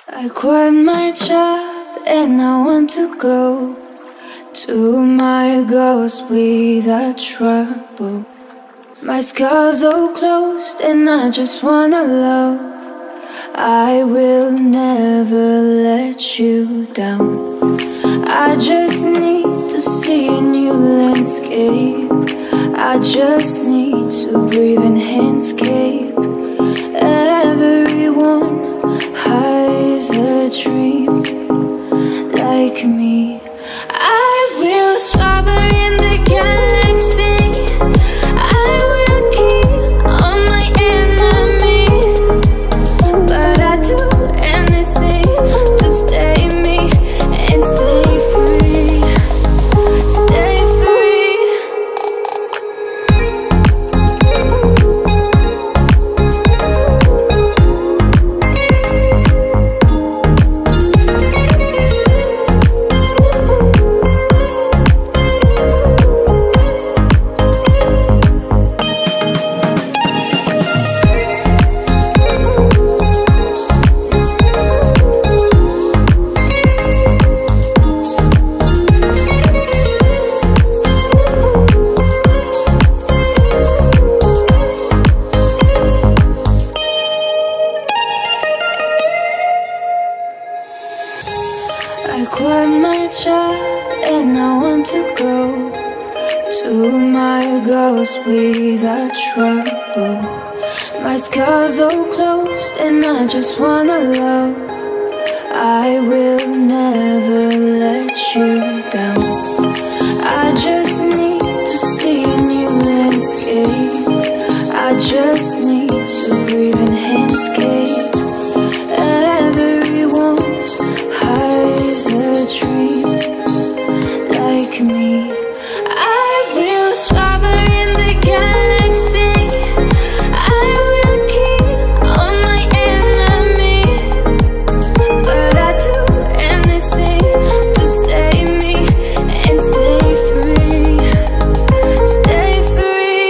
I quit my job and I want to go to my ghost without trouble. My scars all closed and I just wanna love. I will never let you down. I just need to see a new landscape. I just need to breathe in handscape. Everyone has a dream like me. I will travel in the galaxy. I will kill all my enemies, but I do anything to stay me and stay free. Stay free. I quit my job and I want to go to my ghost without trouble. My scars all closed and I just wanna love. I will never let you down. I just need to see a new landscape. I just need to breathe in handscape. Everyone has a dream like me. I will travel in the galaxy. I will kill all my enemies, but I do anything to stay me and stay free. Stay free.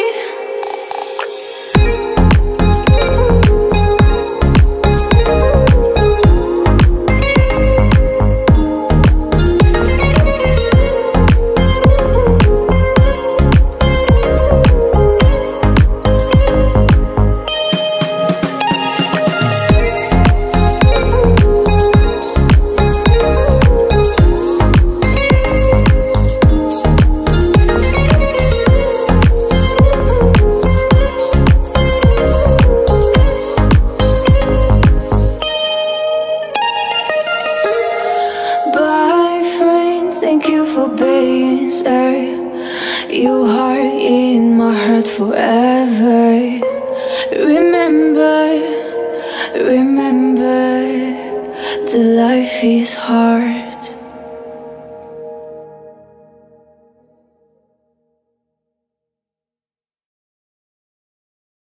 Thank you for being there. You are in my heart forever. Remember, remember, the life is hard.